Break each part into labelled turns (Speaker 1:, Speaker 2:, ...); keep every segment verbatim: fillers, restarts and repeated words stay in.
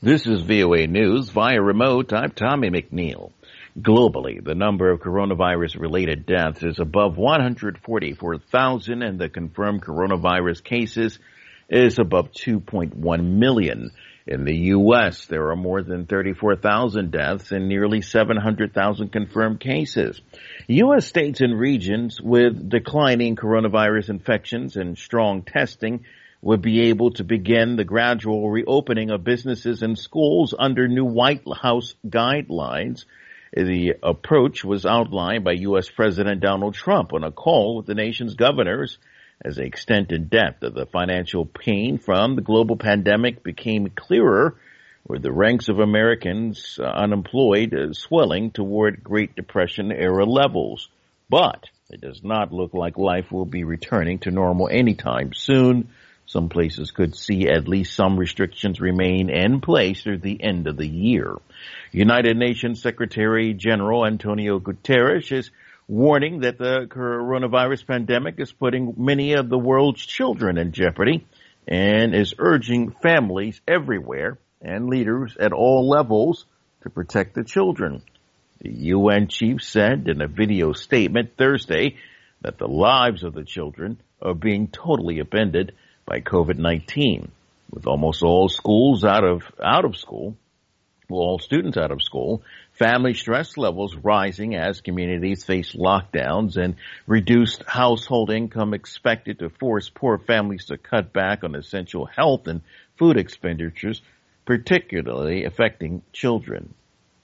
Speaker 1: This is V O A News via remote. I'm Tommy McNeil. Globally, the number of coronavirus-related deaths is above one hundred forty-four thousand, and the confirmed coronavirus cases is above two point one million. In the U S, there are more than thirty-four thousand deaths and nearly seven hundred thousand confirmed cases. U S states and regions with declining coronavirus infections and strong testing would be able to begin the gradual reopening of businesses and schools under new White House guidelines. The approach was outlined by U S President Donald Trump on a call with the nation's governors as the extent and depth of the financial pain from the global pandemic became clearer, with the ranks of Americans uh, unemployed uh, swelling toward Great Depression-era levels. But it does not look like life will be returning to normal anytime soon. Some places could see at least some restrictions remain in place through the end of the year. United Nations Secretary General Antonio Guterres is warning that the coronavirus pandemic is putting many of the world's children in jeopardy and is urging families everywhere and leaders at all levels to protect the children. The U N chief said in a video statement Thursday that the lives of the children are being totally upended by COVID nineteen, with almost all schools out of out of school, well, all students out of school, family stress levels rising as communities face lockdowns, and reduced household income expected to force poor families to cut back on essential health and food expenditures, particularly affecting children.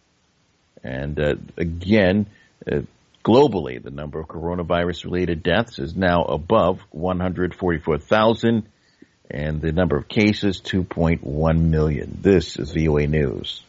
Speaker 1: And uh, again, uh, globally, the number of coronavirus-related deaths is now above one hundred forty-four thousand, and the number of cases, two point one million. This is V O A News.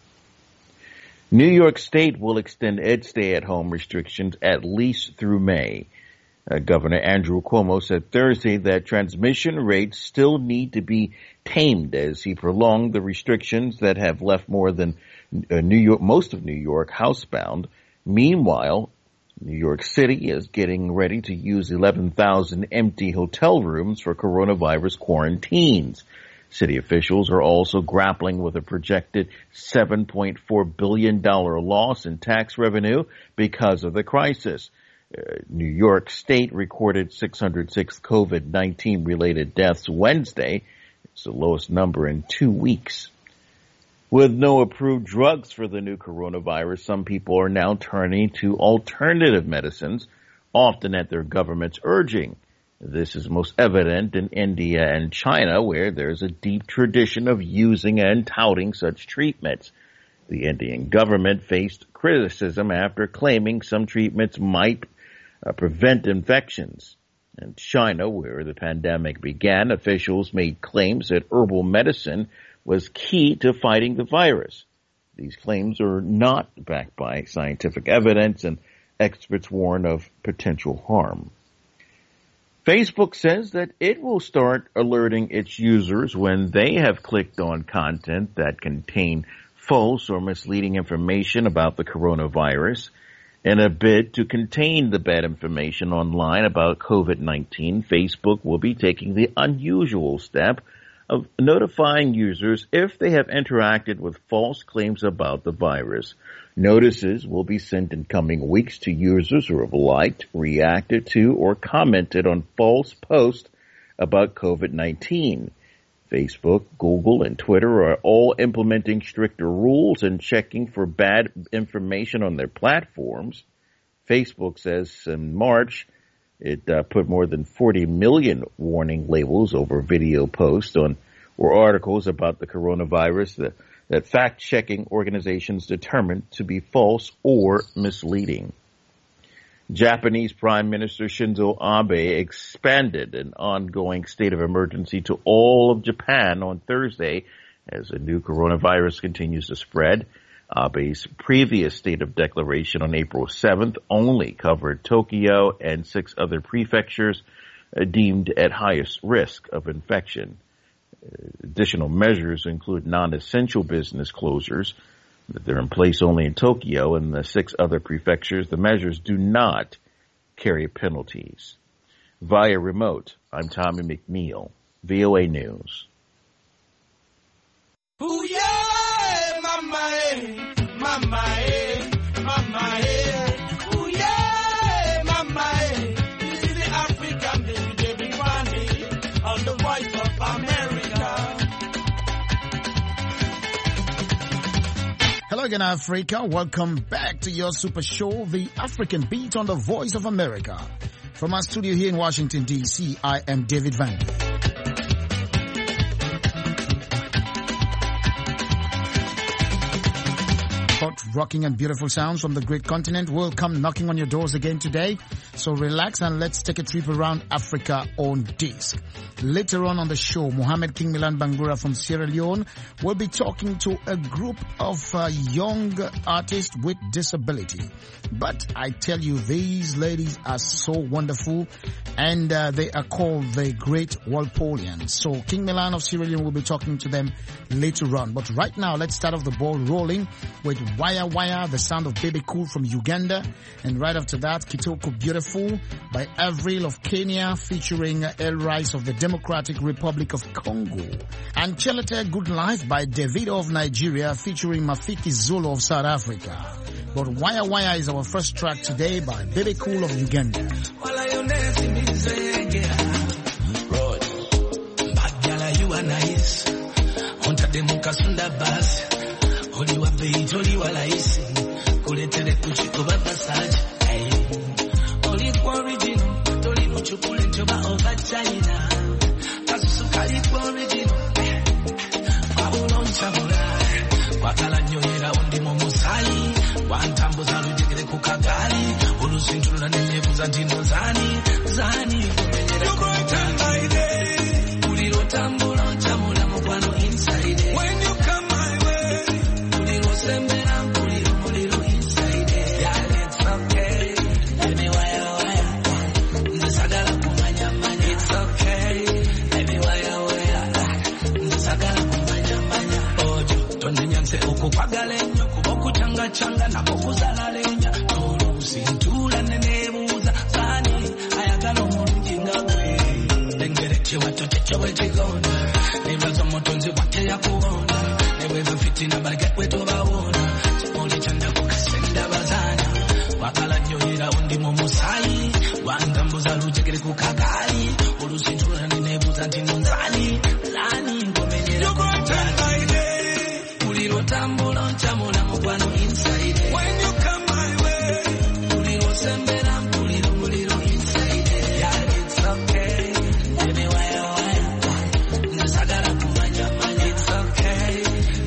Speaker 1: New York State will extend its stay-at-home restrictions at least through May. Uh, Governor Andrew Cuomo said Thursday that transmission rates still need to be tamed as he prolonged the restrictions that have left more than uh, New York, most of New York housebound. Meanwhile, New York City is getting ready to use eleven thousand empty hotel rooms for coronavirus quarantines. City officials are also grappling with a projected seven point four billion dollars loss in tax revenue because of the crisis. Uh, New York State recorded six hundred six COVID nineteen related deaths Wednesday. It's the lowest number in two weeks. With no approved drugs for the new coronavirus, some people are now turning to alternative medicines, often at their government's urging. This is most evident in India and China, where there's a deep tradition of using and touting such treatments. The Indian government faced criticism after claiming some treatments might uh, prevent infections. In China, where the pandemic began, officials made claims that herbal medicine was key to fighting the virus. These claims are not backed by scientific evidence, and experts warn of potential harm. Facebook says that it will start alerting its users when they have clicked on content that contain false or misleading information about the coronavirus. In a bid to contain the bad information online about COVID nineteen, Facebook will be taking the unusual step of notifying users if they have interacted with false claims about the virus. Notices will be sent in coming weeks to users who have liked, reacted to, or commented on false posts about COVID nineteen. Facebook, Google, and Twitter are all implementing stricter rules and checking for bad information on their platforms. Facebook says in March it uh, put more than forty million warning labels over video posts on or articles about the coronavirus that, that fact-checking organizations determined to be false or misleading. Japanese Prime Minister Shinzo Abe expanded an ongoing state of emergency to all of Japan on Thursday as the new coronavirus continues to spread. Abe's previous state of declaration on April seventh only covered Tokyo and six other prefectures uh, deemed at highest risk of infection. Uh, additional measures include non-essential business closures. They're in place only in Tokyo and the six other prefectures. The measures do not carry penalties. Via remote, I'm Tommy McNeil, V O A News.
Speaker 2: Booyah! Hello again, Africa. Welcome back to your super show, The African Beat on the Voice of America. From our studio here in Washington, D C, I am David Van. Hot, rocking and beautiful sounds from the great continent will come knocking on your doors again today. So relax and let's take a trip around Africa on disc. Later on on the show, Mohamed King Milan Bangura from Sierra Leone will be talking to a group of uh, young artists with disability. But I tell you, these ladies are so wonderful, and uh, they are called the Great Walpolians. So King Milan of Sierra Leone will be talking to them later on. But right now, let's start off the ball rolling with Wire Wire, the sound of Baby Cool from Uganda. And right after that, Kitoko Beautiful by Avril of Kenya featuring El Rice of the Democratic Republic of Congo. And Chelete Good Life by Davido of Nigeria featuring Mafiki Zulu of South Africa. But Wire Wire is our first track today by Baby Cool of Uganda.
Speaker 3: Oli wa beat, oli wa laisi, kuletele kuchiko babasaji. Oli kwa original, toli muchukule nchoba over China. Kasusukali kwa original, wauno nchamura. Wakala nyoyera undi momusai, wantambuza lujegere kukagali. Ulusinchula nenyebuza ndino zani, zani kumenyere kumitani. Uliro tambula nchamula mkwano inside. When you come my way, sembera muliro muliro inside. Yeah, it's okay. Let me wire wire. Ndisagala kumanya manya. It's okay. Let me wire wire. Ndisagala kumanya manya. Ojo, tonde nyanse ukupagale nyo kuboku changa changa na kokuzala lenya. Tolu sintula nenebuza zani ayagalo mulunginga gwe. Dengere chiwa tote chiwe chigona. Nibazo motonzi wate ya kuona. Never fitina baget with Obawona. Only chanda kukasenda bazana. Wakala nyohira undi momusai. Wangambuza lujegere kukagari. Ulusinchura ninebuza ndinunzani. Lani ngomenyera kukagari. Uliro tambulo nchamula mkwano inside. When you come my way, uliro sembera muliro muliro inside. Yeah, it's okay. Let me wire wire. Ndisagara kumanya manya. It's okay.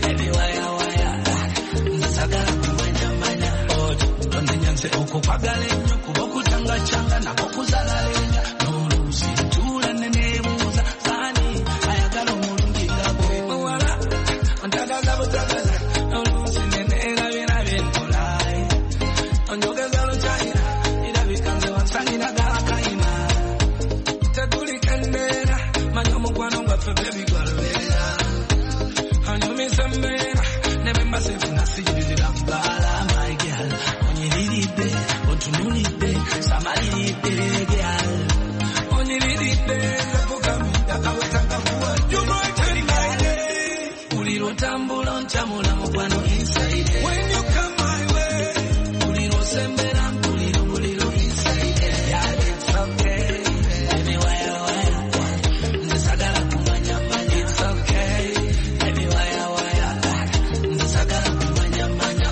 Speaker 3: Ukupagale nyo kuboku changa changa na kokuzala lenya. Nolusi tula nenebuza zani ayagalo mulunginga gwe. Mwala antagaza butagaza nolusi nenera bina bentolai. Onjogeza luchaira ila bikanze wansanyira galakaima. Tetuli kendera manyo mukwano ngwaffe baby gwalubera. Anyumi sembera nebemba sefuna sijibizira mbala my girl. Onyiride, otunulide, samalide girl. Onyiride, zapukamida kawetanga kuwa. You might tell my day. Uliro tambulo nchamula mkwano inside. When you come my way, uliro sembera uliro uliro inside. Yeah, it's okay. Let me wire wire. Ndisagala kumanya manya. It's okay. Let me wire wire. Ndisagala kumanya manya.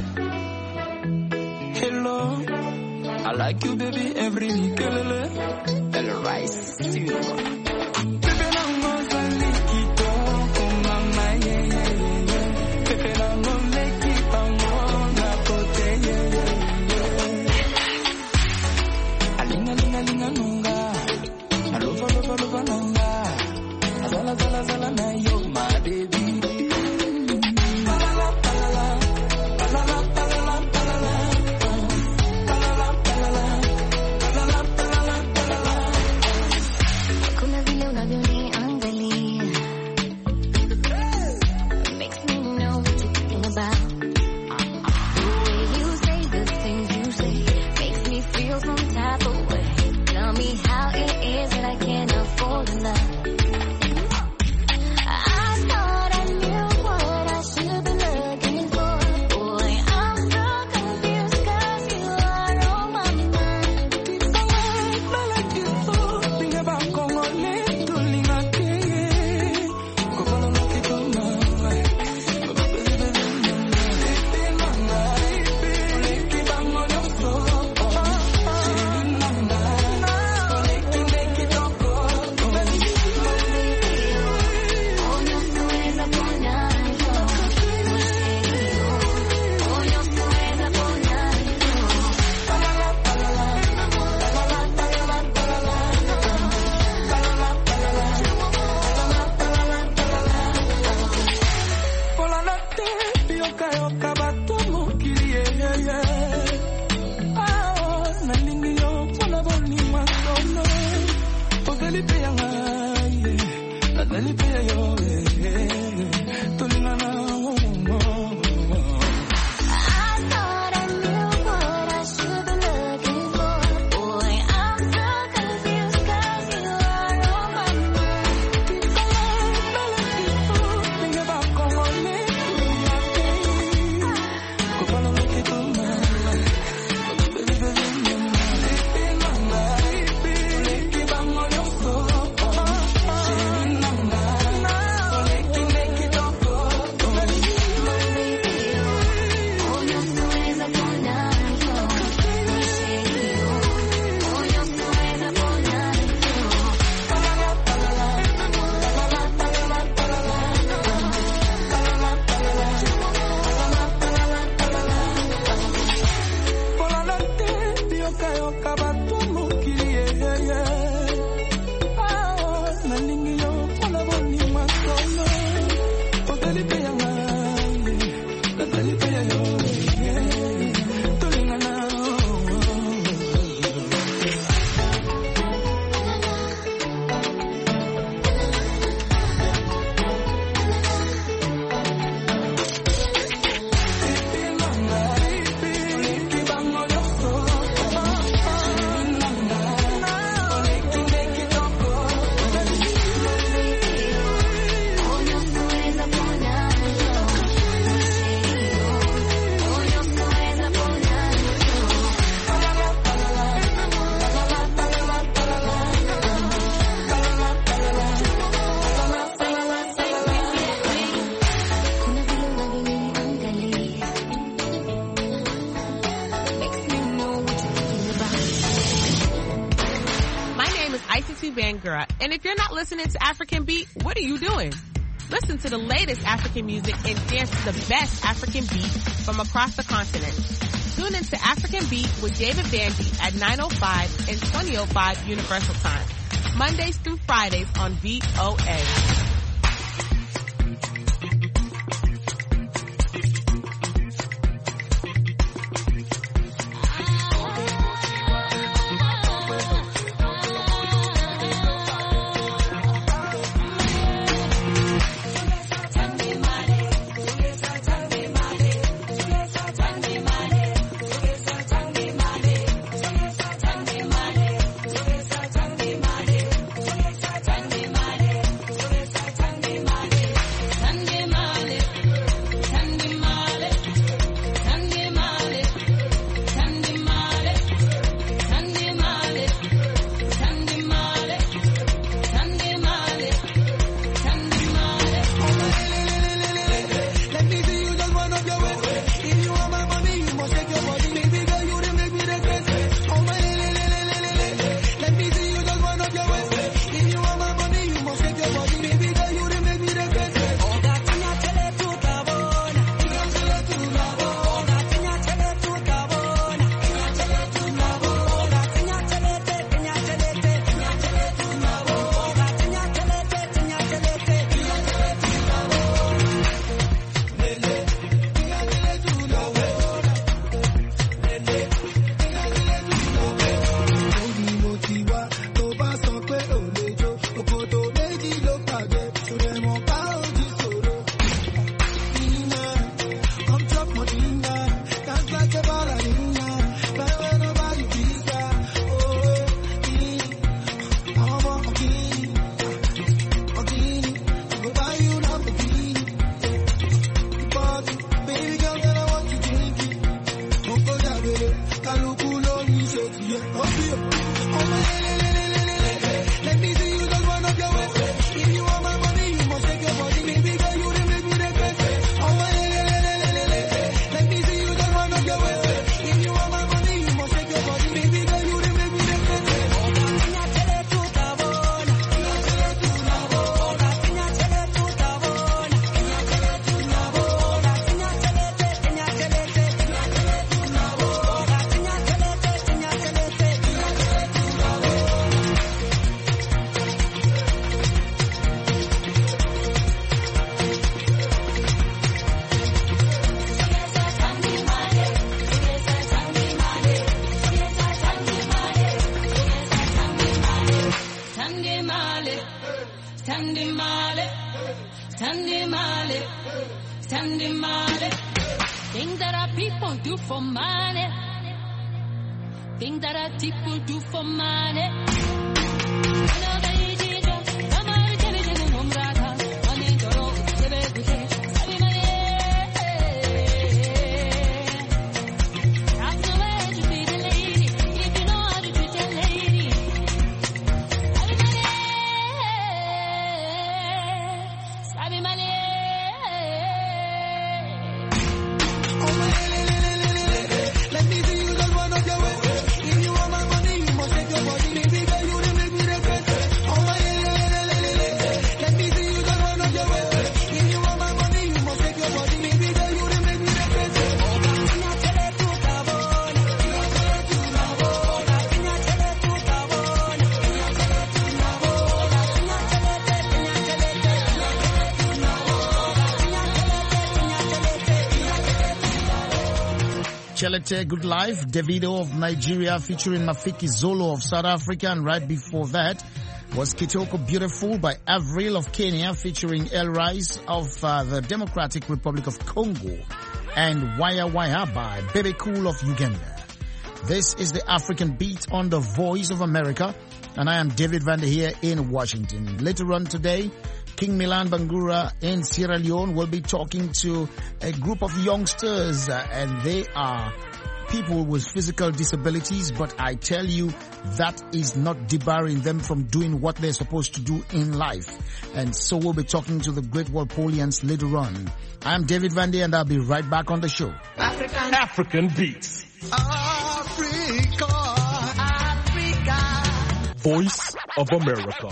Speaker 3: Hello, I like you, baby, every week. El Rice, Silver. Pepe
Speaker 4: Bangura. And if you're not listening to African Beat, what are you doing? Listen to the latest African music and dance to the best African beat from across the continent. Tune into African Beat with David Vandy at nine oh five and twenty oh five Universal Time. Mondays through Fridays on V O A.
Speaker 2: Chelete Good Life, Davido of Nigeria featuring Mafiki Zolo of South Africa, and right before that was Kitoko Beautiful by Avril of Kenya featuring El Rice of uh, the Democratic Republic of Congo, and Waya Waya by Bebe Cool of Uganda. This is the African Beat on the Voice of America, and I am David Vander here in Washington. Later on today, King Milan Bangura in Sierra Leone will be talking to a group of youngsters, uh, and they are people with physical disabilities, but I tell you, that is not debarring them from doing what they're supposed to do in life. And so we'll be talking to the Great Walpolians later on. I'm David Vander, and I'll be right back on the show.
Speaker 5: African, African Beats.
Speaker 3: Africa.
Speaker 5: voice of America.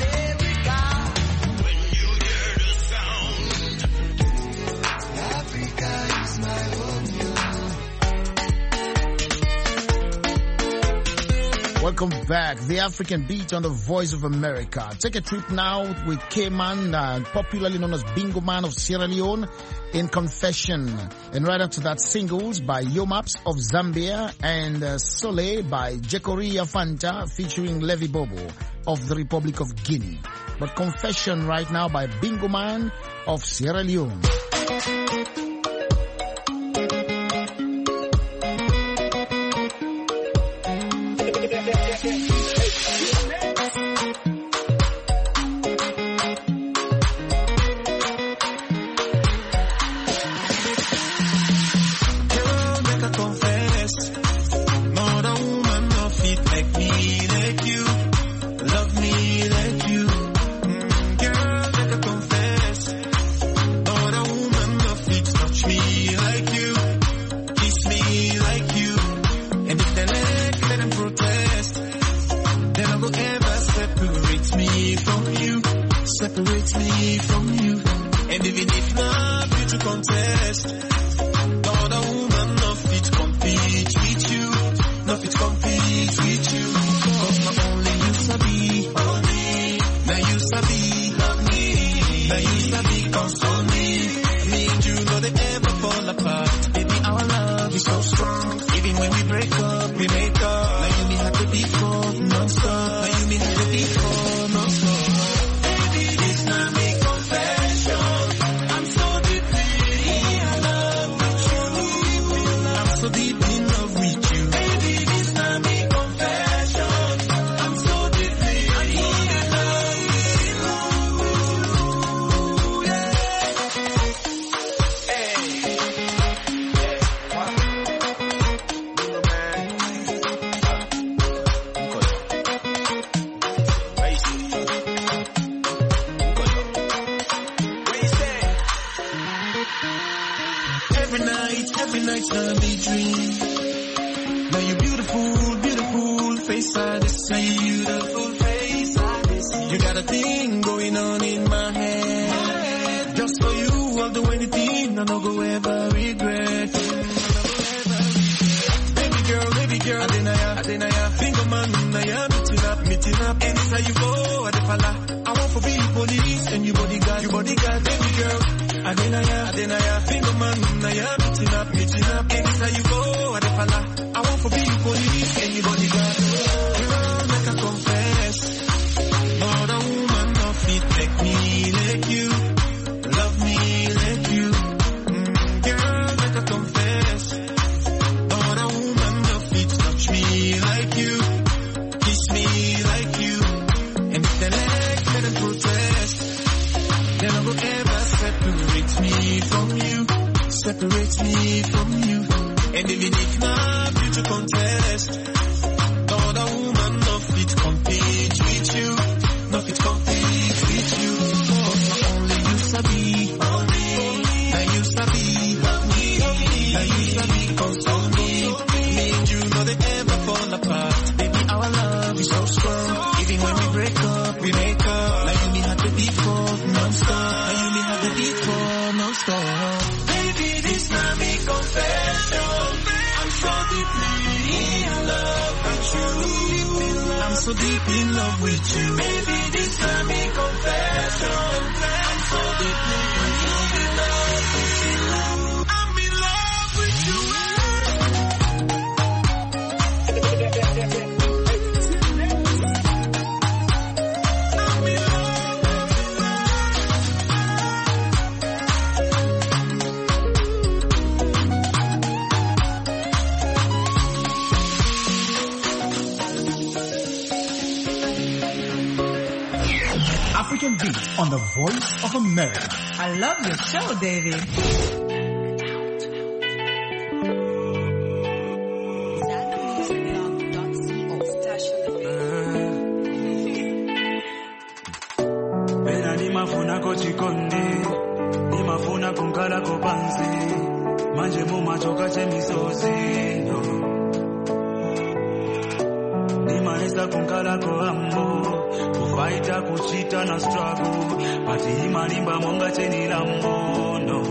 Speaker 2: Welcome back. The African Beat on the Voice of America. Take a trip now with K-Man, uh, popularly known as Bingo Man of Sierra Leone, in Confession. And right after that, singles by Yomaps of Zambia and uh, Soleil by Jekoria Fanta featuring Levi Bobo of the Republic of Guinea. But Confession right now by Bingo Man of Sierra Leone.
Speaker 6: African Beat on the Voice of America.
Speaker 7: I love your show, David.
Speaker 3: Bena ni mafuna kochikondi, ni mafuna kunkala kopanzi, manje mumachoka chemisozi, no. Ni Nimaesa kunkala ko ambo, kufaita kuchita na struggle, pati imalimba monga cheni lambo, no.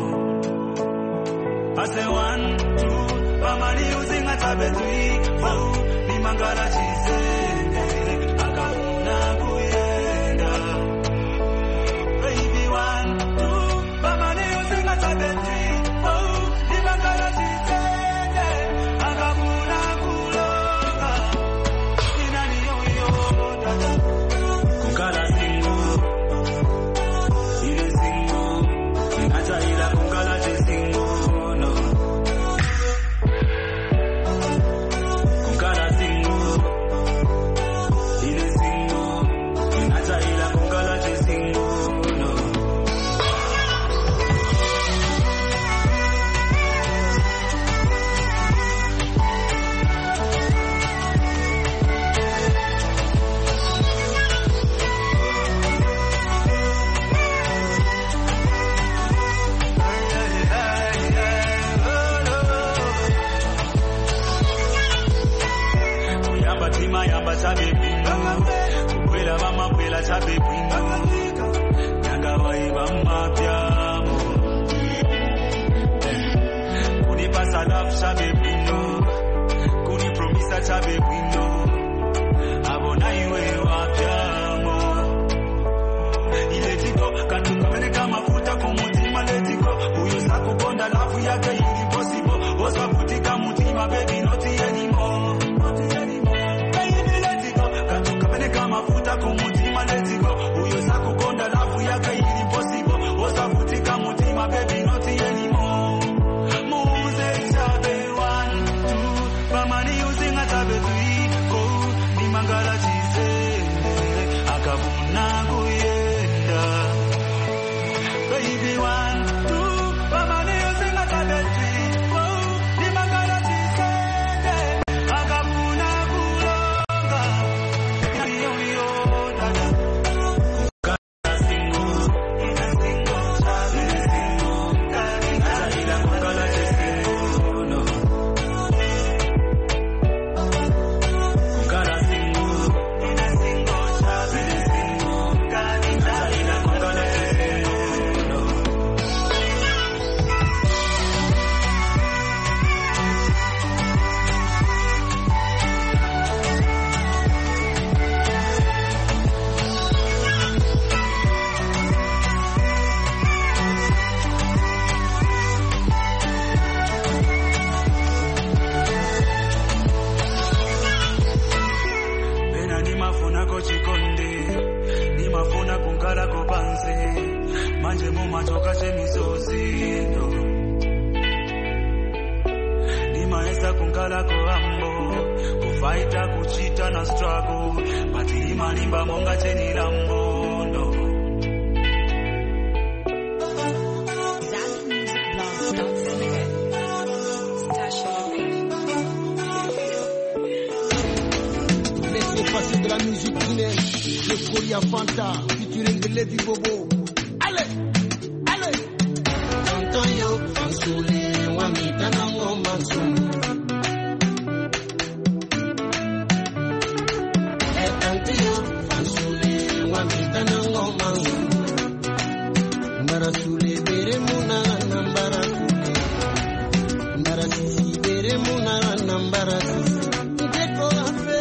Speaker 3: I say one, two, pamani using a tabe three, four, nimangala chisende, akabuna kuyenda. Baby one, two, pamani using a tabe three, four, nimangala chisende, akabuna kuloga. Inani yo yo, dada, kunkala singo, ile singo, inacha ila kunkala chisingo. Chabe pingo, kuela mama kuela chabe pingo, nyanga wai mama piamo, kuni pasa love chabe pingo, kuni promisa chabe pingo, abona iwe wapiamo, iletiko katuka mene kama futa kumutima letiko, uyo saku konda lafu yake impossible, osa putika mutima baby not anymore. Mafuta kumutima letiko, uyo saku konda lafu yake impossible, osa futika mutima baby not anymore. Muze chabe one, two, pamani using a tabe three, four, nimangala chisende, akabuna kuyenda. Baby one, two, pamani using a tabe three, four, nimangala chisende, akabuna kuloga. Manje mumatoka chemisozi, no. Nimaesa kunkala ko ambo, kufaita kuchita na struggle, pati imalimba monga cheni lambo, no.
Speaker 8: Laissez passer de la musique guinéenne, le Korea Fanta, featuring the Lady Bobo. Allez, allez. Antonio Fansuli, Wamita Nango Mansum. Antonio Fansuli, Wamita Nango Mansum. Narasule bere muna nambara kule. Narasisi bere muna nambara kule. Ndeko afe.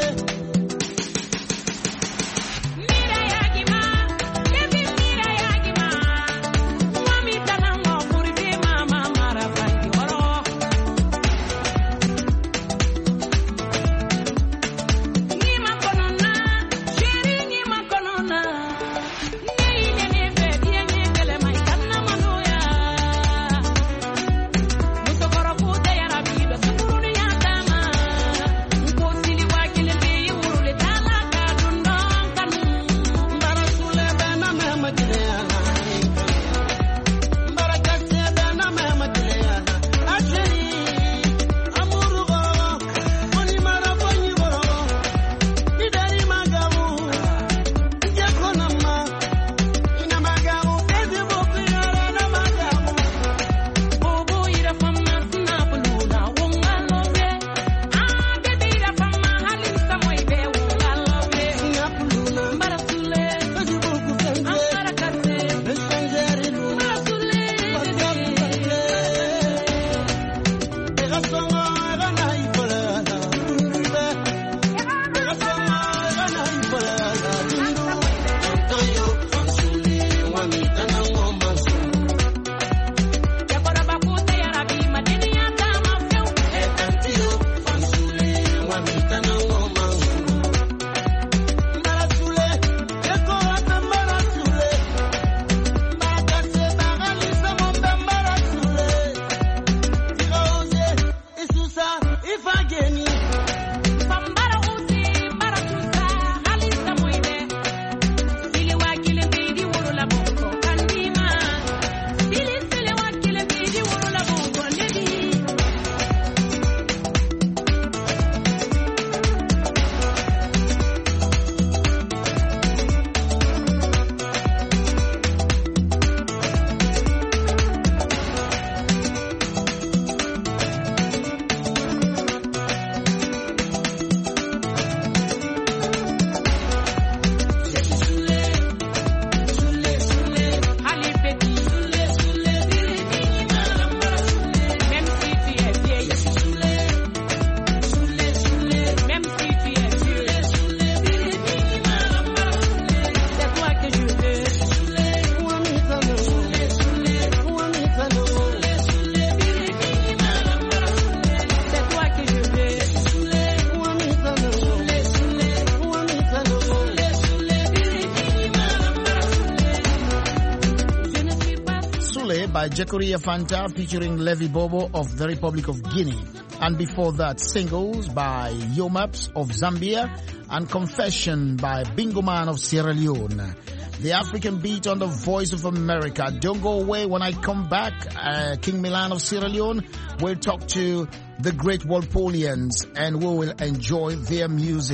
Speaker 2: Jekoria Fanta featuring Levi Bobo of the Republic of Guinea. And before that, Singles by Yomaps of Zambia and Confession by Bingo Man of Sierra Leone. The African Beat on the Voice of America. Don't go away. When I come back, uh, King Milan of Sierra Leone will talk to the great Walpolians and we will enjoy their music.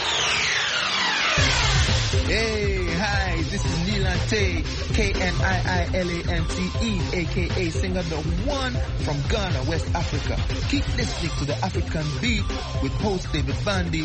Speaker 9: Hey, hi, this is Nilante, K N I I L A N T E, aka singer the one from Ghana, West Africa. Keep listening to the African Beat with host David Bandy.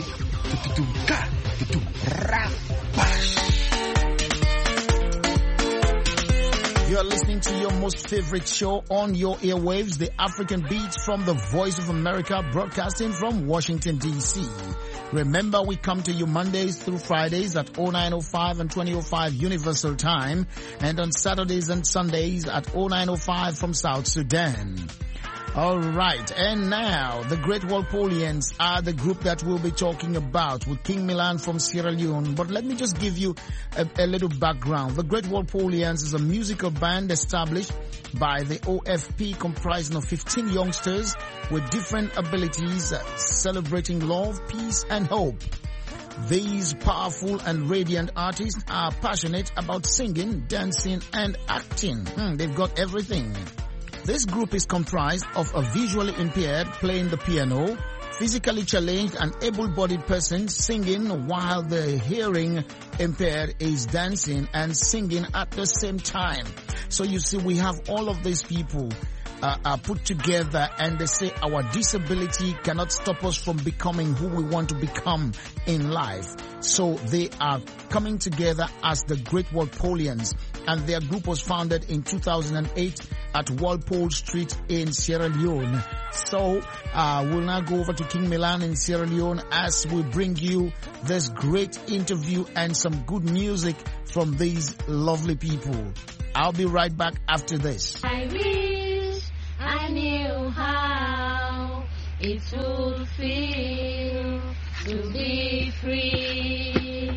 Speaker 2: You are listening to your most favorite show on your airwaves, the African Beats from the Voice of America, broadcasting from Washington, D C. Remember, we come to you Mondays through Fridays at oh nine oh five and twenty oh five Universal Time, and on Saturdays and Sundays at oh nine oh five from South Sudan. All right, and now the Great Walpolians are the group that we'll be talking about with King Milan from Sierra Leone. But let me just give you a, a little background. The Great Walpolians is a musical band established by the O F P comprising of fifteen youngsters with different abilities, uh, celebrating love, peace, and hope. These powerful and radiant artists are passionate about singing, dancing, and acting. Hmm, they've got everything. This group is comprised of a visually impaired playing the piano, physically challenged and able-bodied person singing, while the hearing impaired is dancing and singing at the same time. So you see, we have all of these people uh, are put together, and they say our disability cannot stop us from becoming who we want to become in life. So they are coming together as the Great Walpolians, and their group was founded in two thousand eight at Walpole Street in Sierra Leone. So uh, we'll now go over to King Milan in Sierra Leone as we bring you this great interview and some good music from these lovely people. I'll be right back after this.
Speaker 10: I wish I knew how it would feel to be free.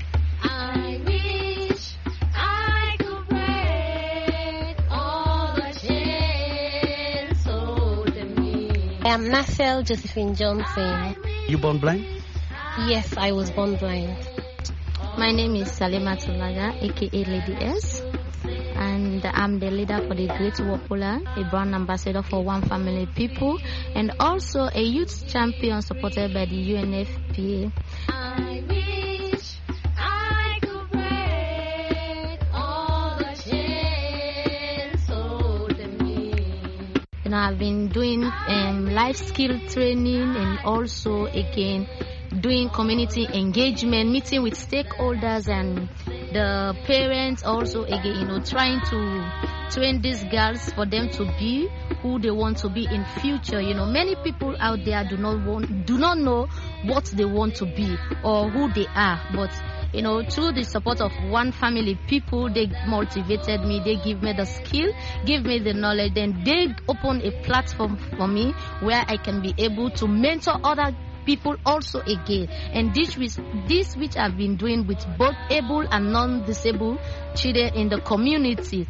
Speaker 10: I wish I could break all the chains holding me. I am Nafel Josephine Johnson.
Speaker 11: You born blind?
Speaker 10: Yes, I was born blind. My name is Salema Tulaga, aka Lady S. And I'm the leader for the Great Walpola, a brand ambassador for One Family People, and also a youth champion supported by the U N F P A. I wish I could break all the chains holding me. You know, I've been doing um, life skill training and also again doing community engagement, meeting with stakeholders and the parents also again, you know, trying to train these girls for them to be who they want to be in future. You know, many people out there do not want, do not know what they want to be or who they are. But, you know, through the support of One Family People, they motivated me, they give me the skill, give me the knowledge, and they open a platform for me where I can be able to mentor other people also again, and this which this which I've been doing with both able and non-disabled children in the community.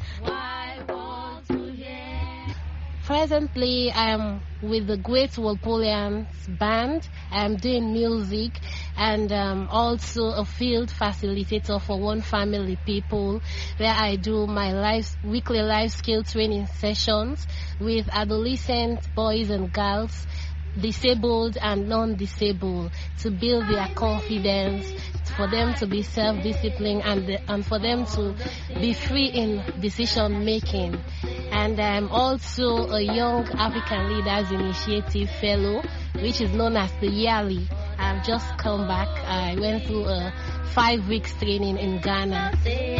Speaker 10: Presently, I'm with the Great Walpolians band. I'm doing music and um, also a field facilitator for One Family People, where I do my life, weekly life skill training sessions with adolescent boys and girls, disabled and non-disabled, to build their confidence, for them to be self-disciplined and, the, and for them to be free in decision making. And I'm also a Young African Leaders Initiative Fellow, which is known as the Yearly. I've just come back. I went through a five weeks training in Ghana.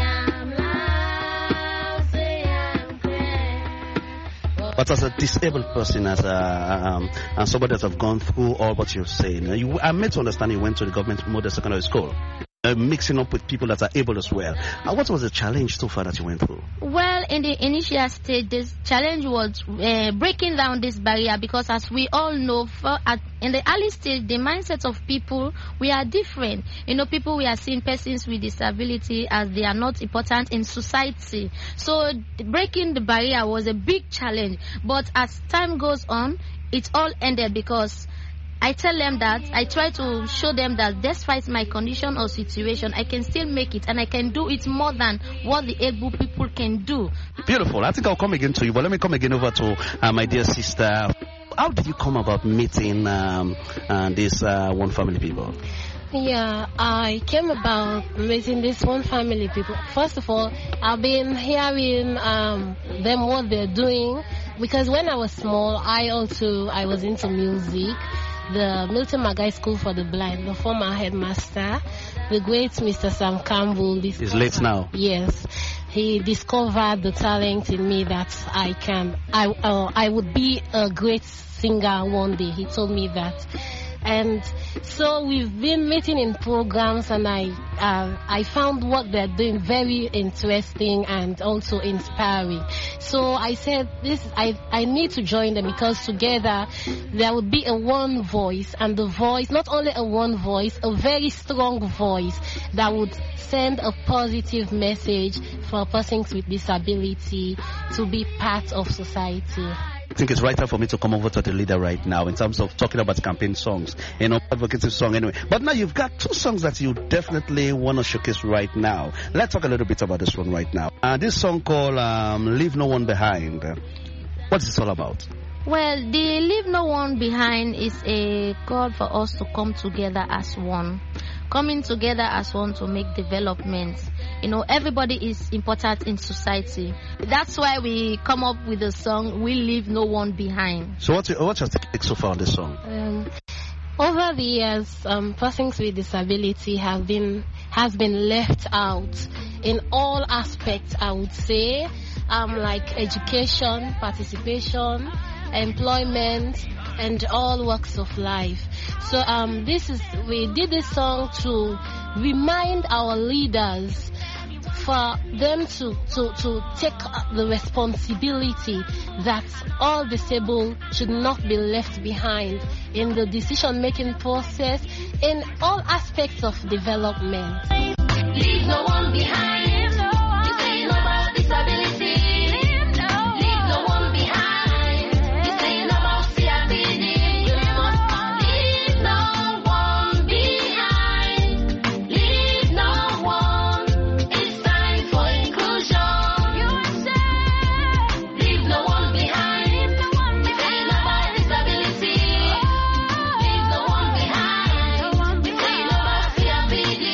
Speaker 11: But as a disabled person, as a um, and somebody that have gone through all what you're saying, you, I'm made to understand you went to the government model secondary school. uh, mixing up with people that are able as well. Uh, what was the challenge so far that you went through?
Speaker 10: Well, in the initial stage, this challenge was uh, breaking down this barrier, because as we all know, for, at, in the early stage, the mindset of people, we are different. You know, people, we are seeing persons with disability as they are not important in society. So breaking the barrier was a big challenge. But as time goes on, it all ended, because I tell them that, I try to show them that despite my condition or situation, I can still make it, and I can do it more than what the able people can do.
Speaker 11: Beautiful. I think I'll come again to you, but let me come again over to uh, my dear sister. How did you come about meeting um, uh, these uh, One Family people?
Speaker 12: Yeah, I came about meeting this One Family people. First of all, I've been hearing um, them what they're doing, because when I was small, I also I was into music. The Milton Magai School for the Blind, the former headmaster, the great Mister Sam Campbell.
Speaker 11: He's late now.
Speaker 12: Yes, he discovered the talent in me that I can, I, uh, I would be a great singer one day. He told me that. And so we've been meeting in programs, and I uh, I found what they're doing very interesting and also inspiring. So I said, this I I need to join them, because together there would be a one voice, and the voice, not only a one voice, a very strong voice that would send a positive message for persons with disability to be part of society.
Speaker 11: I think it's right time for me to come over to the leader right now in terms of talking about campaign songs, you know, advocacy song anyway. But now you've got two songs that you definitely want to showcase right now. Let's talk a little bit about this one right now. Uh, this song called um, Leave No One Behind. What's this all about?
Speaker 10: Well, the Leave No One Behind is a call for us to come together as one. Coming together as one to make development. You know, everybody is important in society. That's why we come up with the song, We Leave No One Behind.
Speaker 11: So what's your, what's your take so far on this song?
Speaker 12: Um, over the years, um, persons with disability have been has been left out in all aspects, I would say, um, like education, participation, employment, and all walks of life. So um, this is we did this song to remind our leaders, for them to, to, to take the responsibility that all disabled should not be left behind in the decision-making process in all aspects of development.
Speaker 13: Leave no one behind. You say no about disability. Leave no one behind. You say no about C R P D. Leave no one behind. Leave no one. It's time for inclusion. U S A. Leave no one behind. You say no about disability. Leave no one behind. You say no about C R P D.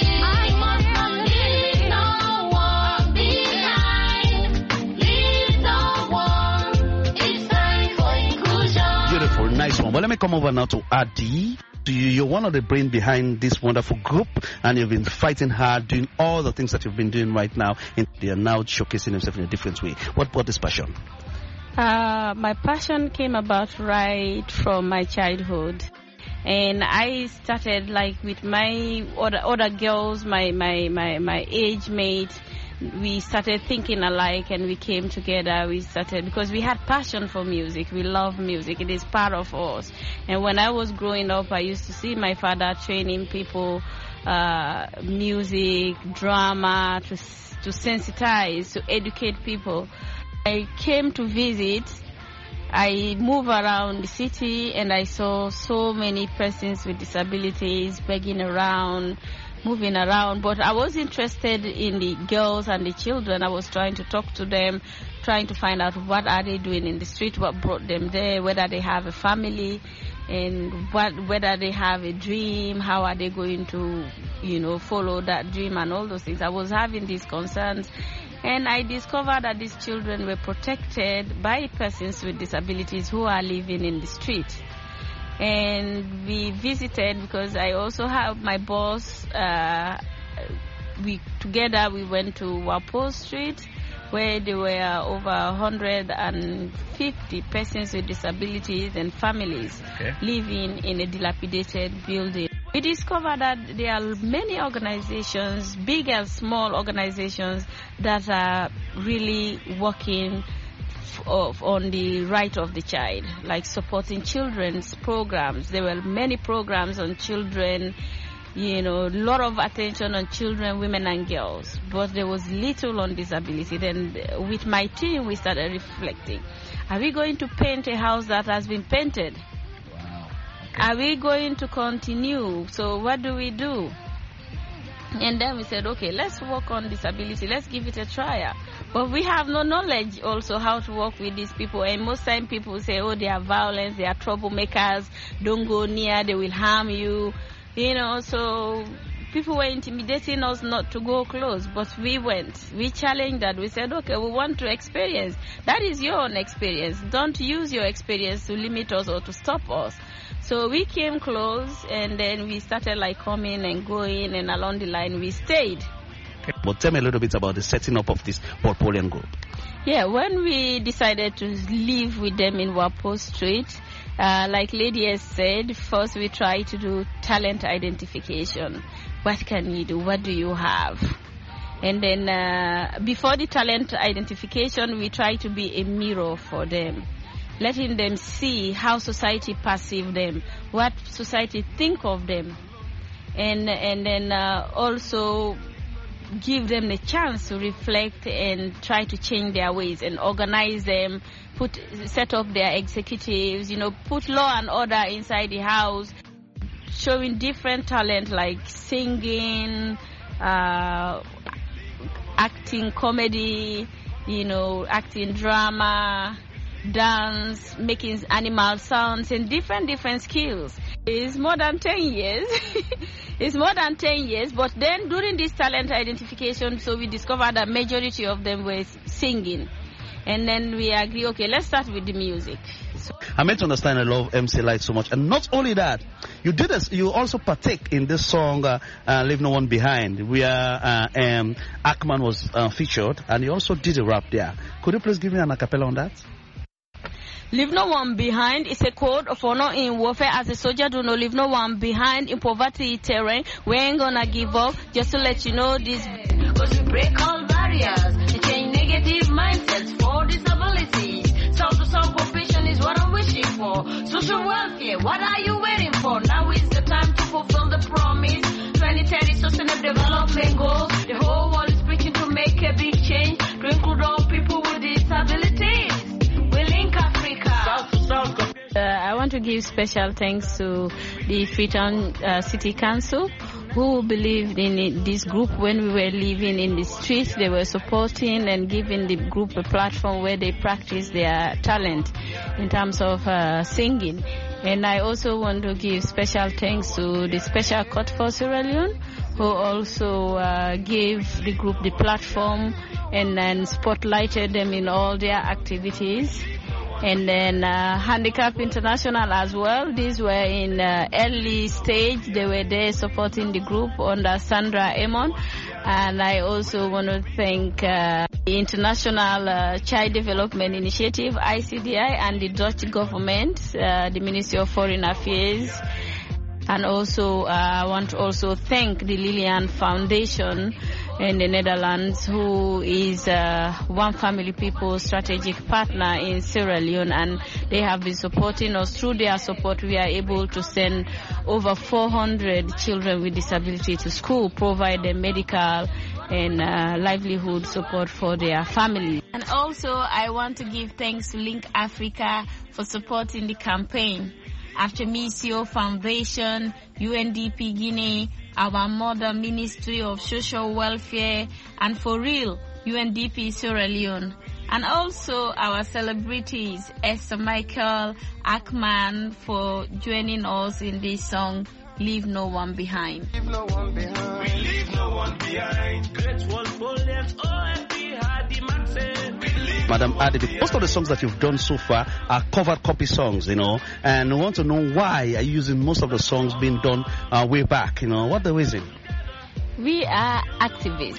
Speaker 11: Nice one. Well, let me come over now to Adi. You're one of the brain behind this wonderful group, and you've been fighting hard, doing all the things that you've been doing right now, and they are now showcasing themselves in a different way. What brought this passion?
Speaker 14: Uh, my passion came about right from my childhood. And I started like with my other, other girls, my, my, my, my age mates. We started thinking alike, and we came together. We started because we had passion for music. We love music. It is part of us. And when I was growing up, I used to see my father training people, uh, music, drama, to, to sensitize, to educate people. I came to visit. I moved around the city, and I saw so many persons with disabilities begging around, moving around, but I was interested in the girls and the children. I was trying to talk to them, trying to find out what are they doing in the street, what brought them there, whether they have a family, and what whether they have a dream, how are they going to, you know, follow that dream and all those things. I was having these concerns, and I discovered that these children were protected by persons with disabilities who are living in the street. And we visited because I also have my boss. Uh, we together we went to Wapo Street, where there were over one hundred fifty persons with disabilities and families okay. living in a dilapidated building. We discovered that there are many organizations, big and small organizations, that are really working Of, on the right of the child, like supporting children's programs. There were many programs on children, you know, a lot of attention on children, women and girls, but there was little on disability. Then with my team, we started reflecting. Are we going to paint a house that has been painted?
Speaker 2: Wow. Okay.
Speaker 14: Are we going to continue? So what do we do? And then we said, okay, let's work on disability. Let's give it a try. But we have no knowledge also how to work with these people. And most time people say, oh, they are violent, they are troublemakers, don't go near, they will harm you. You know, so people were intimidating us not to go close. But we went. We challenged that. We said, okay, we want to experience. That is your own experience. Don't use your experience to limit us or to stop us. So we came close, and then we started like coming and going, and along the line we stayed.
Speaker 11: But tell me a little bit about the setting up of this Walpolean group.
Speaker 14: Yeah, when we decided to live with them in Walpole Street, uh, like Lady has said, first we try to do talent identification. What can you do? What do you have? And then uh, before the talent identification, we try to be a mirror for them, letting them see how society perceives them, what society think of them, and and then uh, also give them the chance to reflect and try to change their ways and organize them, put set up their executives, you know, put law and order inside the house, showing different talent like singing, uh, acting comedy, you know, acting drama, dance, making animal sounds, and different different skills. It's more than ten years. It's more than ten years, but then during this talent identification, so we discovered that majority of them were singing. And then we agree, okay, let's start with the music. So
Speaker 11: I meant to understand I love M C Lyte so much. And not only that, you did this, you also partake in this song, uh, uh, Leave No One Behind, where uh, um, Ackman was uh, featured, and you also did a rap there. Could you please give me an a cappella on that?
Speaker 14: Leave no one behind is a code of honor in warfare. As a soldier, do not leave no one behind in poverty terrain. We ain't gonna give up, just to let you know this.
Speaker 13: Cause we break all barriers and change negative mindsets for disabilities. South to South cooperation is what I'm wishing for. Social welfare, what are you waiting for? Now is the time to fulfill the promise. twenty thirty sustainable development goals. The whole world is preaching to make a big change, to include all people with disabilities.
Speaker 14: Uh, I want to give special thanks to the Freetown uh, City Council, who believed in it, this group when we were living in the streets. They were supporting and giving the group a platform where they practice their talent in terms of uh, singing. And I also want to give special thanks to the Special Court for Sierra Leone, who also uh, gave the group the platform and then spotlighted them in all their activities. And then uh, Handicap International as well. These were in uh, early stage. They were there supporting the group under Sandra Amon. And I also want to thank uh, the International uh, Child Development Initiative, I C D I, and the Dutch government, uh, the Ministry of Foreign Affairs. And also, uh, I want to also thank the Lilian Foundation in the Netherlands, who is uh, One Family People strategic partner in Sierra Leone, and they have been supporting us. Through their support, we are able to send over four hundred children with disability to school, provide them medical and uh, livelihood support for their families. And also, I want to give thanks to Link Africa for supporting the campaign. After Misio Foundation, U N D P Guinea, our Mother Ministry of Social Welfare, and for real, U N D P Sierra Leone. And also our celebrities, Esther Michael, Ackman, for joining us in this song, Leave No One Behind.
Speaker 3: Leave no one behind. We leave no one behind. Great Walpoleans, O M P, Hardy Maxen.
Speaker 11: Madam Adi, most of the songs that you've done so far are covered copy songs, you know, and we want to know why are you using most of the songs being done uh, way back, you know, what the reason?
Speaker 14: We are activists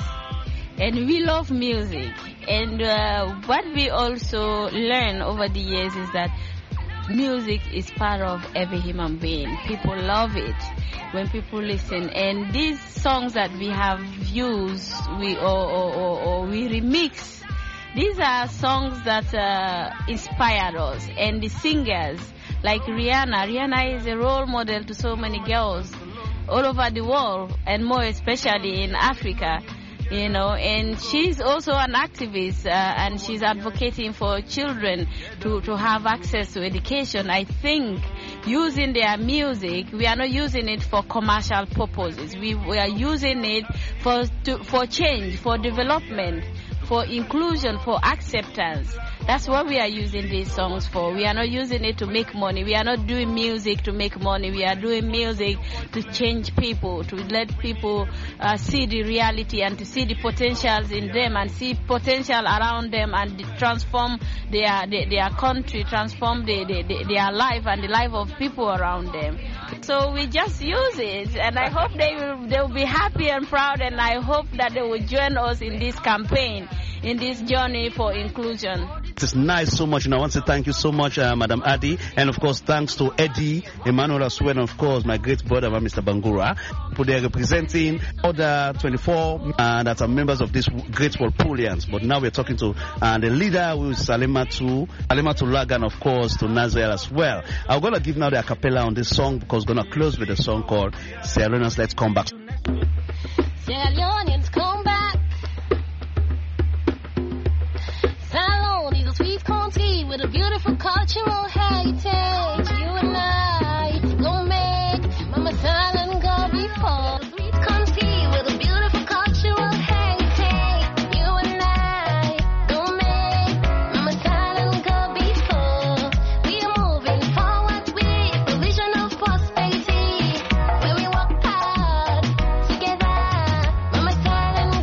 Speaker 14: and we love music, and uh, what we also learn over the years is that music is part of every human being. People love it when people listen. And these songs that we have used, we or, or, or, or we remix, these are songs that uh, inspired us. And the singers, like Rihanna, Rihanna is a role model to so many girls all over the world, and more especially in Africa. You know, and she's also an activist, uh, and she's advocating for children to, to have access to education. I think using their music, we are not using it for commercial purposes. We, we are using it for, to, for change, for development, for inclusion, for acceptance. That's what we are using these songs for. We are not using it to make money. We are not doing music to make money. We are doing music to change people, to let people uh, see the reality and to see the potentials in them and see potential around them and transform their their, their country, transform the, the, the, their life and the life of people around them. So we just use it, and I hope they will they will be happy and proud, and I hope that they will join us in this campaign, in this journey for inclusion.
Speaker 11: It is nice so much, and I want to thank you so much, uh, Madam Adi, and of course thanks to Eddie, Emmanuel as well, and of course my great brother, Mister Bangura, who they are representing other twenty-four uh, that are members of this great Walpoleans. But now we're talking to uh, the leader, who is Salimatu, Salimatu Lagan, of course, to Nazwell as well. I'm going to give now the a cappella on this song because we're going to close with a song called Sierra Leoneans Let's Come Back.
Speaker 12: Sierra Leoneans come back. Sierra Leone is a sweet country with a beautiful cultural heritage. You and I gon' make Mama Silent go before. Sweet country with a beautiful cultural heritage. You and I gon' make Mama Silent go before. We are moving forward with a vision of prosperity, where we work hard together. Mama Silent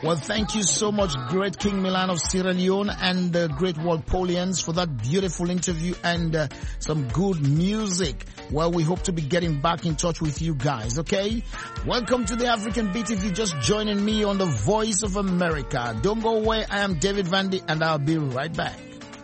Speaker 2: Well, thank you so much, great King Milan of Sierra Leone and the uh, great Walpolians for that beautiful interview and uh, some good music. Well, we hope to be getting back in touch with you guys, okay? Welcome to the African Beat if you're just joining me on the Voice of America. Don't go away. I am David Vandy and I'll be right back.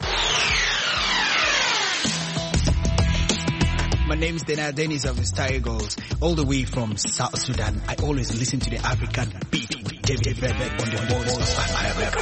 Speaker 15: My name is Daniel Dennis of the Star Eagles, all the way from South Sudan. I always listen to the African Beat with David Vedbeck on the Voice of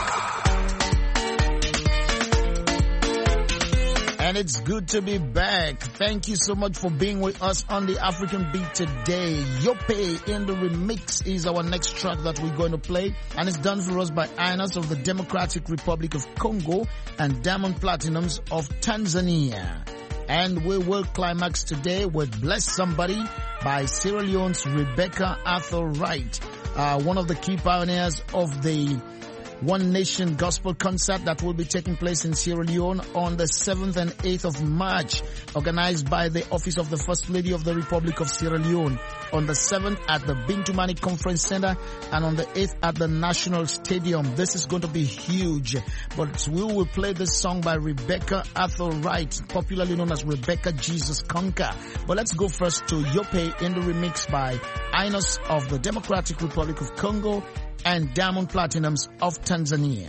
Speaker 15: America.
Speaker 2: And it's good to be back. Thank you so much for being with us on the African Beat today. Yope in the Remix is our next track that we're going to play. And it's done for us by Inos of the Democratic Republic of Congo and Diamond Platinums of Tanzania. And we will climax today with Bless Somebody by Sierra Leone's Rebecca Arthur Wright, uh, one of the key pioneers of the One Nation Gospel Concert that will be taking place in Sierra Leone on the seventh and eighth of March, organized by the Office of the First Lady of the Republic of Sierra Leone. On the seventh at the Bintumani Conference Center and on the eighth at the National Stadium. This is going to be huge. But we will play this song by Rebecca Arthur Wright, popularly known as Rebecca Jesus Conquer. But let's go first to Yope in the Remix by Inos of the Democratic Republic of Congo and Diamond Platinums of Tanzania.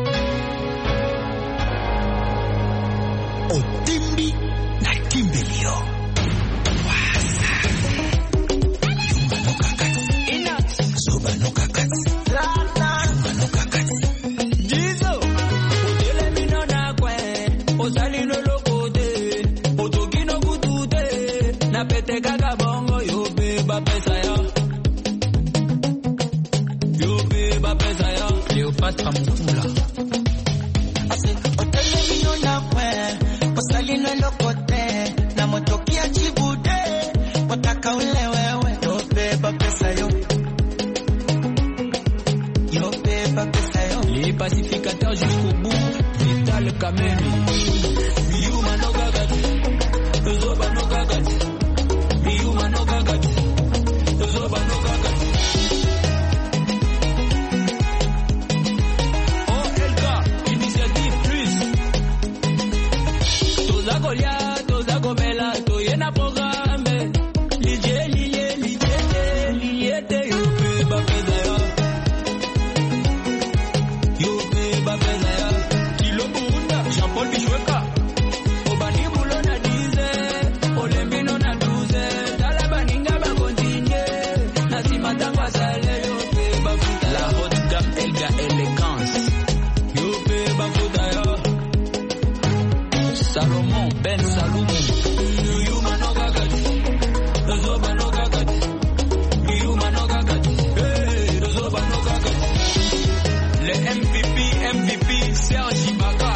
Speaker 3: Otimbi na kimbilio. Soba no kakati, Soba no kakati. Jizo, odele mino na kwe, osali no lokote, otoki no kutute, na pete kaka bongo yobe ba pesa ya, yobe ba pesa ya, Cleopatra Mukula. Ase odele mino na kwe, osali no lokote, na motoki ya chibude, wataka ule wewe, yobe ba pesa yo. Les pacificateurs jusqu'au bout, Vital Kamemi. Miuma no gagati, Zoba no gagati. Miuma no gagati, Zoba no gagati. O L K, Initiative Plus. Toza Golia, Toza Gomela, Toyena programme. Liye, liye, liye, liye, te yope, bapeza ya. Jean-Paul Bichweka, Obani Boulon a dize, Olembino na douze, Talabaninga ba continue, Nasima Tangwa Sale, Yope Bafuta, la haute gamme Elga Elegance, Yope Bafuta yo, Salomon Ben Salomon, Yuma no Gagati, Zoba no Gagati, Yuma no Gagati, hey, Zoba no Gagati, le M V P, M V P, Sergi Baga.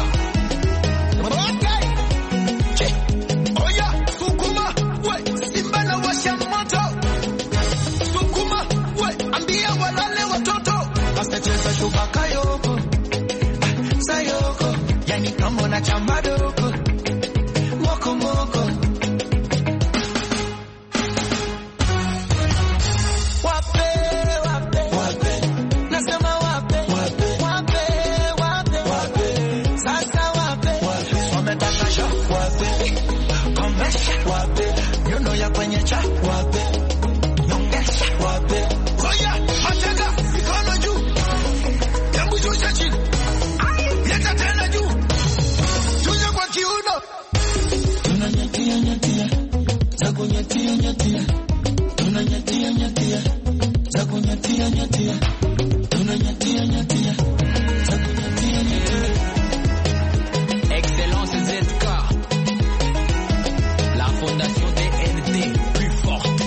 Speaker 3: Bakayoko, Sayoko, yani kama na chambadoko, moko moko. Wape, wape, wape, nasema wape, wape, wape, wape, wape, sasa wape, wape, wametakasha, wape, komesha, wape, nyono ya kwenye cha, wape, nyongesha, wape, koya, matega, ikono juu. Leta tena juu. Tuja kwa kiuno. Tunanyatia nyatia. Zako nyatia nyatia. Tunanyatia nyatia. Zako nyatia nyatia. Tunanyatia nyatia. Zako nyatia nyatia. Excellence Z K. La fondation D N D plus forte.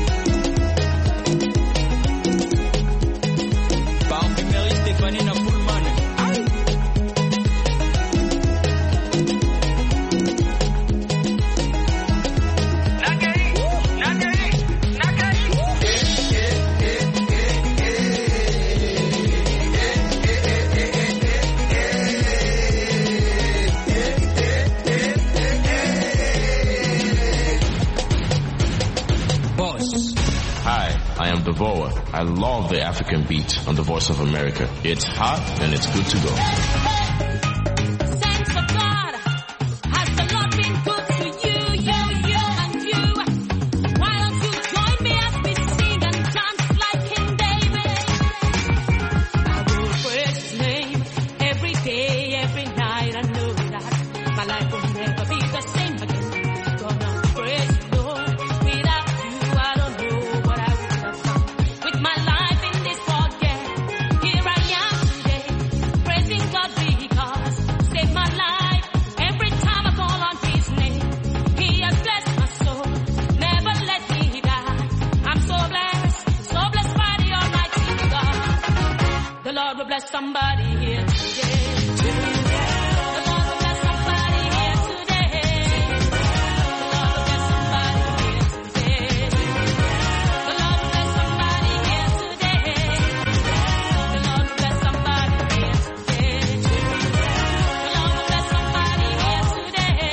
Speaker 3: Parfumerie Stéphanie Napoulman.
Speaker 16: Hi, I am Devora. I love the African beat on the Voice of America. It's hot and it's good to go.
Speaker 13: Thanks of God, has the Lord been good to you, you, you, and you? Why don't you join me as we sing and dance like King David? I will praise His name every day, every night. I know that my life will never be the same again. Gonna praise the Lord. Without you, I don't know what I would have done with my life in this world. Yeah, here I am today, praising God because saved my life. Every time I call on His name, He has blessed my soul, never let me die. I'm so blessed, so blessed by the Almighty God. The Lord will bless somebody here today. The Lord will bless somebody here today. The Lord will bless somebody here today. The Lord will bless somebody here today. The Lord will bless somebody here today. The Lord will bless somebody here today. The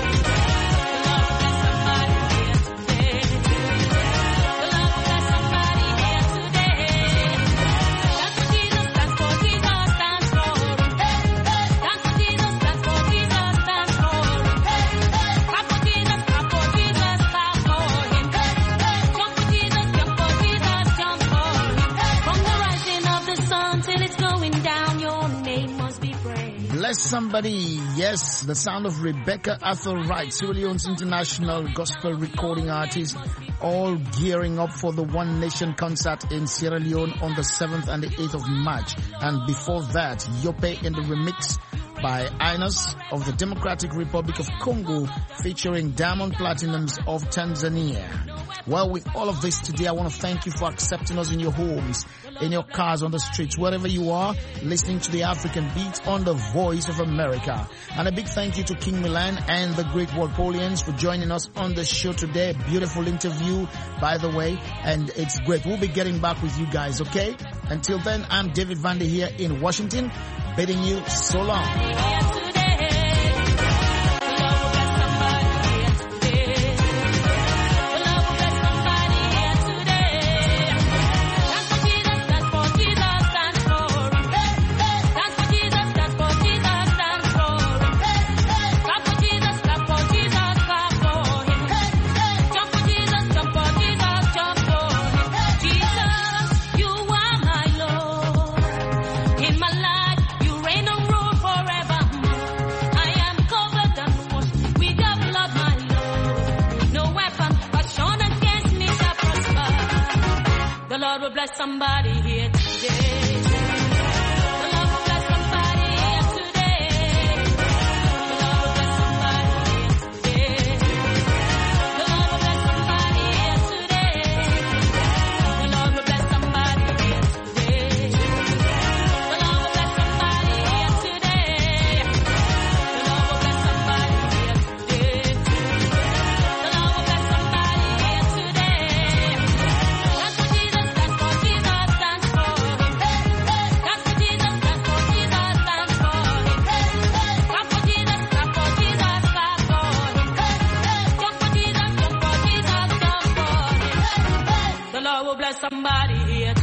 Speaker 13: Lord will bless somebody here today. The Lord will bless somebody here today. Dance for Jesus, dance for Jesus, dance for Him. Dance for Jesus, dance for Jesus, dance for Him. Clap for Jesus, clap for Jesus, clap for Him. Jump for Jesus, jump for Jesus, jump for Him. From the rising of the sun till it's going down, your name must be praised.
Speaker 2: Bless somebody. Yes, the sound of Rebecca Atherwright, Sierra Leone's international gospel recording artist, all gearing up for the One Nation concert in Sierra Leone on the seventh and the eighth of March. And before that, Yope in the remix by Inos of the Democratic Republic of Congo, featuring Diamond Platinums of Tanzania. Well, with all of this today, I want to thank you for accepting us in your homes, in your cars, on the streets, wherever you are, listening to the African Beat on the Voice of America. And a big thank you to King Milan and the Great Walpolians for joining us on the show today. Beautiful interview, by the way, and it's great. We'll be getting back with you guys, okay? Until then, I'm David Vander here in Washington, bidding you so long.
Speaker 13: Bless somebody here today. The Lord will bless somebody here today. The Lord will bless somebody here today. The Lord will bless somebody here today. The Lord will bless somebody here today. The Lord will bless somebody here today. The Lord will bless somebody here today. The Lord will bless somebody here today. That's what Jesus, that's what Jesus stands for. That's what Jesus, that's what Jesus stands for. Clap for Jesus, clap for Jesus, clap for Him. Jump for Jesus, jump for Jesus, jump for Him. The Lord will bless somebody here